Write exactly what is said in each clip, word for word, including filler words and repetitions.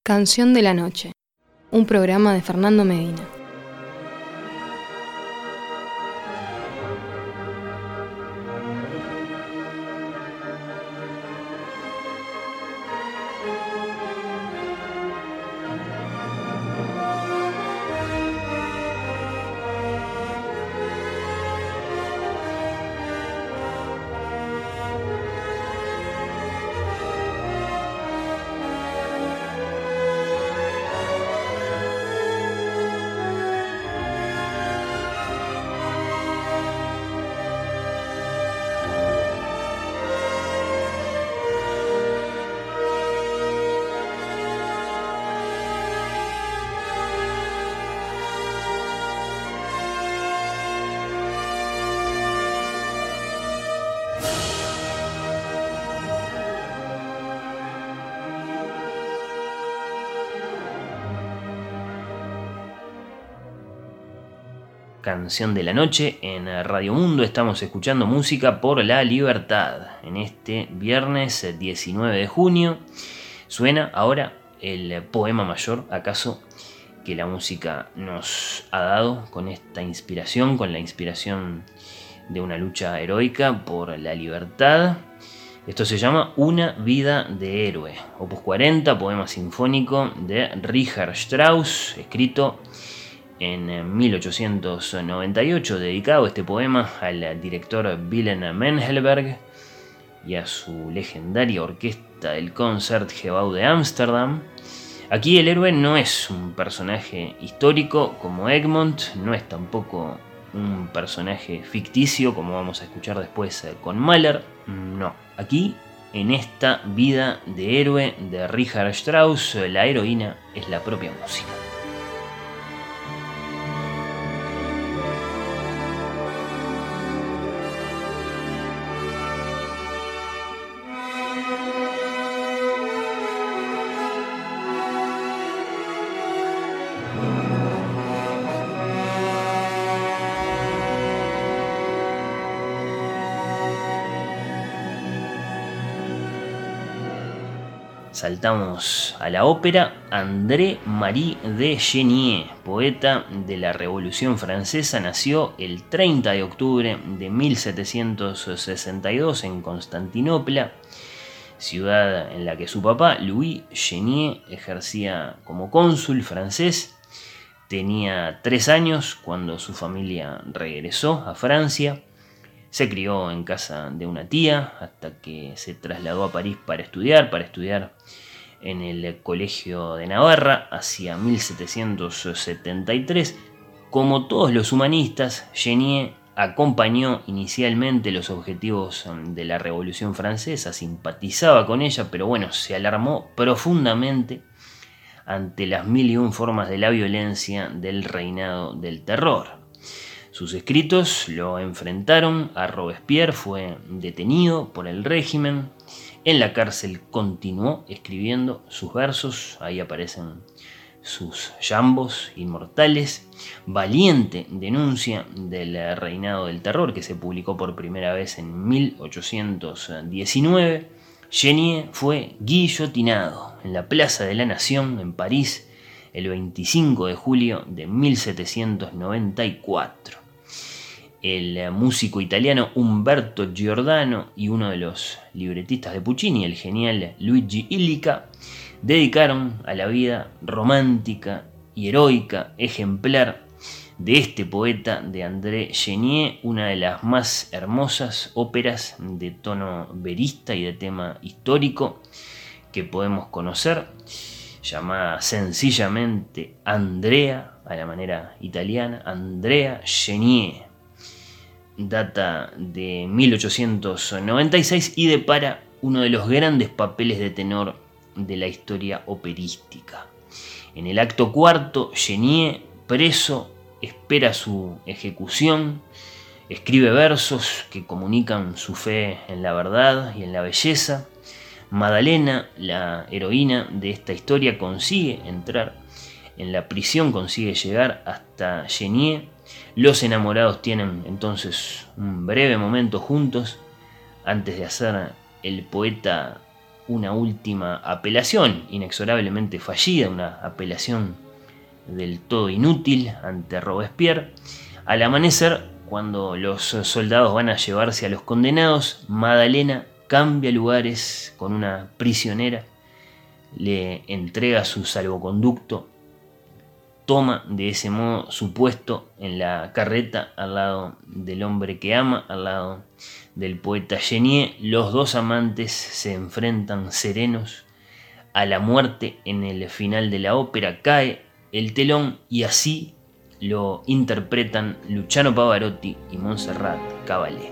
Canción de la noche, un programa de Fernando Medina. Canción de la noche en Radio Mundo. Estamos escuchando música por la libertad. En este viernes diecinueve de junio suena ahora el poema mayor, acaso, que la música nos ha dado con esta inspiración, con la inspiración de una lucha heroica por la libertad. Esto se llama Una vida de héroe, opus cuarenta, poema sinfónico de Richard Strauss, escrito en mil ochocientos noventa y ocho, dedicado este poema al director Willem Mengelberg y a su legendaria orquesta del Concertgebouw de Ámsterdam. Aquí el héroe no es un personaje histórico como Egmont, no es tampoco un personaje ficticio como vamos a escuchar después con Mahler, no. Aquí, en esta vida de héroe de Richard Strauss, la heroína es la propia música. Saltamos a la ópera. André-Marie de Chenier, poeta de la Revolución Francesa, nació el treinta de octubre de mil setecientos sesenta y dos en Constantinopla, ciudad en la que su papá, Louis Chenier, ejercía como cónsul francés. Tenía tres años cuando su familia regresó a Francia. Se crió en casa de una tía hasta que se trasladó a París para estudiar, para estudiar en el Colegio de Navarra hacia mil setecientos setenta y tres. Como todos los humanistas, Chenier acompañó inicialmente los objetivos de la Revolución Francesa, simpatizaba con ella, pero bueno, se alarmó profundamente ante las mil y un formas de la violencia del reinado del terror. Sus escritos lo enfrentaron a Robespierre, fue detenido por el régimen. En la cárcel continuó escribiendo sus versos, ahí aparecen sus jambos inmortales. Valiente denuncia del reinado del terror, que se publicó por primera vez en mil ochocientos diecinueve. Chenier fue guillotinado en la Plaza de la Nación en París el veinticinco de julio de mil setecientos noventa y cuatro. El músico italiano Umberto Giordano y uno de los libretistas de Puccini, el genial Luigi Illica, dedicaron a la vida romántica y heroica ejemplar de este poeta de André Chenier una de las más hermosas óperas de tono verista y de tema histórico que podemos conocer, llamada sencillamente Andrea, a la manera italiana, Andrea Chenier. Data de mil ochocientos noventa y seis y depara uno de los grandes papeles de tenor de la historia operística. En el acto cuarto, Chenier, preso, espera su ejecución, escribe versos que comunican su fe en la verdad y en la belleza. Madalena, la heroína de esta historia, consigue entrar en la prisión, consigue llegar hasta Chenier. Los enamorados tienen entonces un breve momento juntos antes de hacer el poeta una última apelación, inexorablemente fallida, una apelación del todo inútil ante Robespierre. Al amanecer, cuando los soldados van a llevarse a los condenados, Madalena cambia lugares con una prisionera, le entrega su salvoconducto, toma de ese modo su puesto en la carreta al lado del hombre que ama, al lado del poeta Chenier. Los dos amantes se enfrentan serenos a la muerte. En el final de la ópera cae el telón y así lo interpretan Luciano Pavarotti y Montserrat Caballé.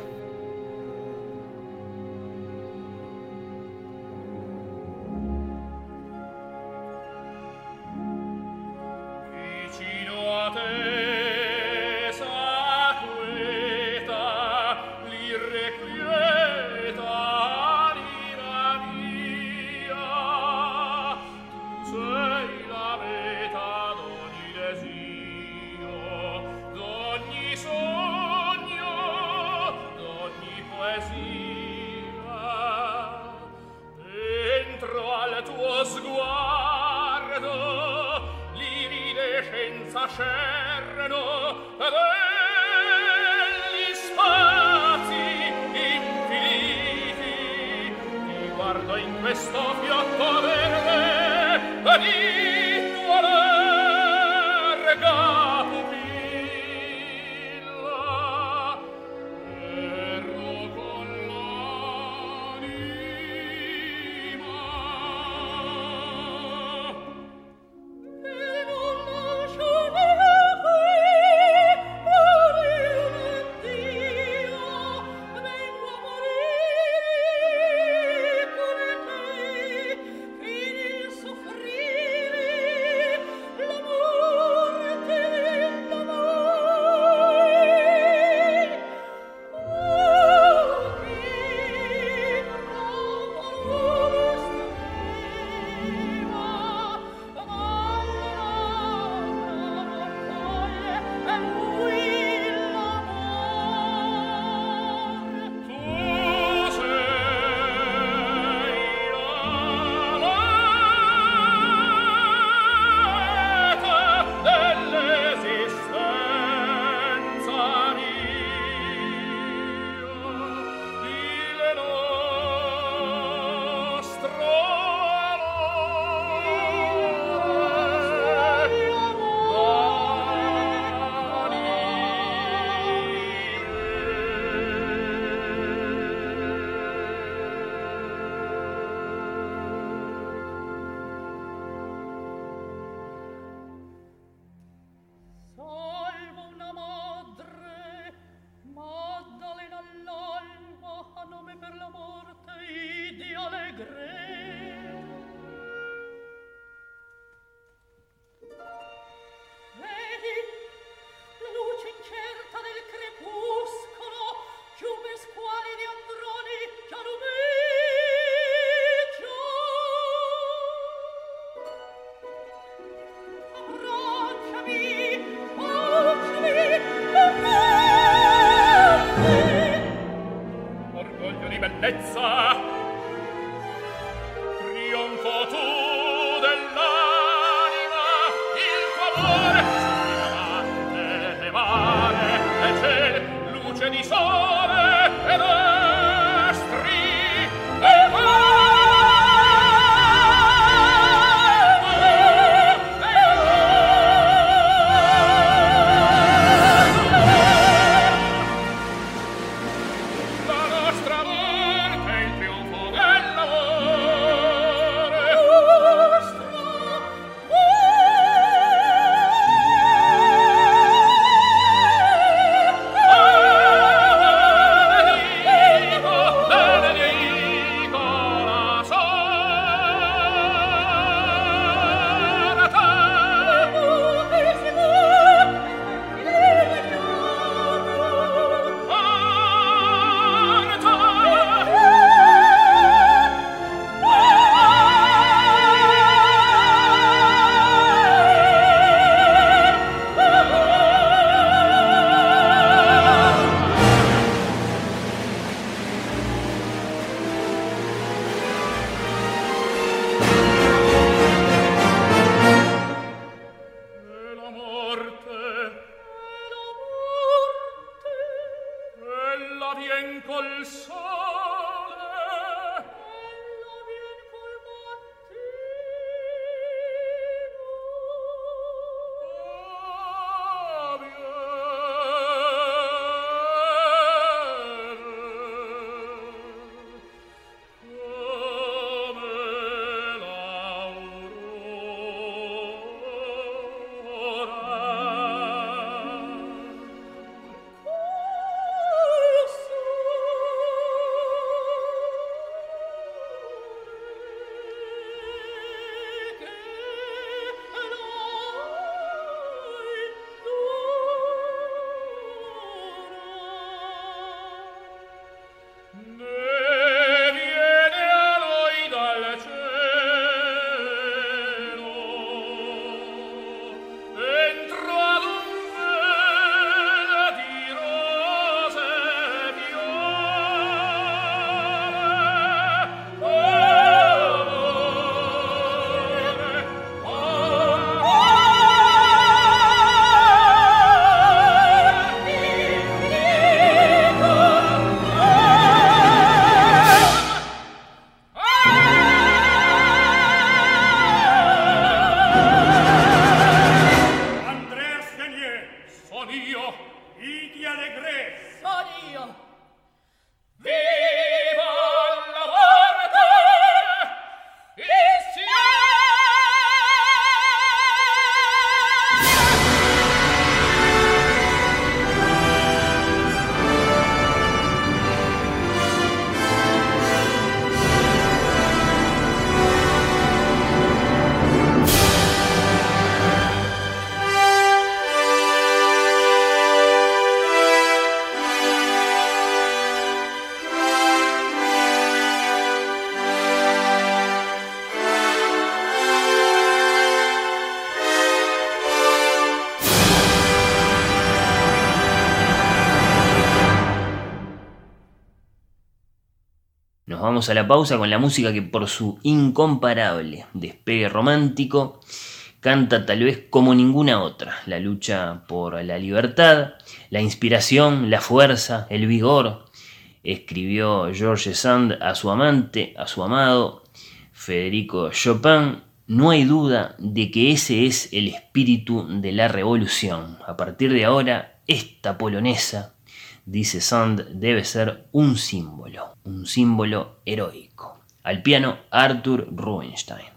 vamos a la pausa con la música que por su incomparable despegue romántico canta tal vez como ninguna otra la lucha por la libertad, la inspiración, la fuerza, el vigor. Escribió George Sand a su amante, a su amado Federico Chopin. No hay duda de que ese es el espíritu de la revolución. A partir de ahora, esta polonesa, dice Sand, debe ser un símbolo, un símbolo heroico. Al piano, Arthur Rubinstein.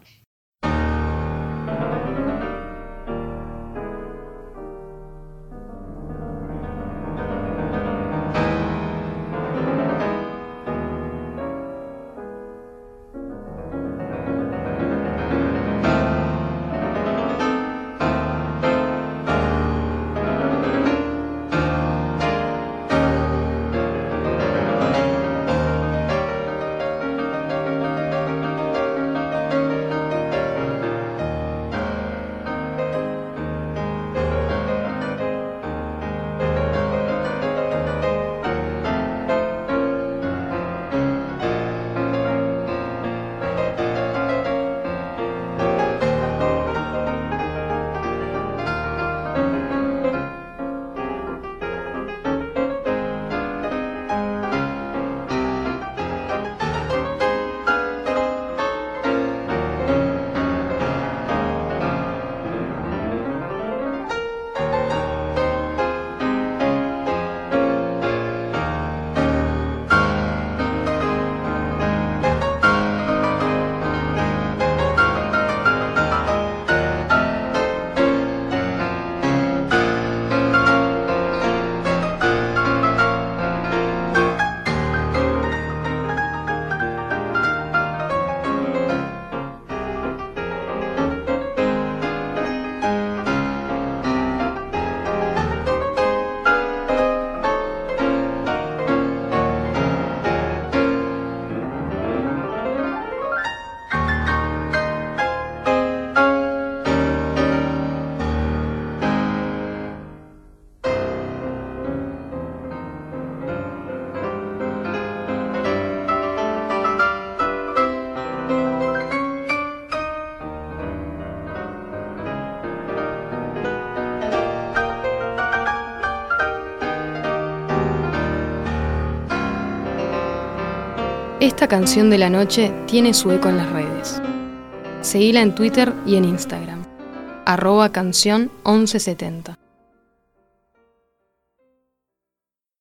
Esta canción de la noche tiene su eco en las redes. Seguila en Twitter y en Instagram, arroba canción once setenta.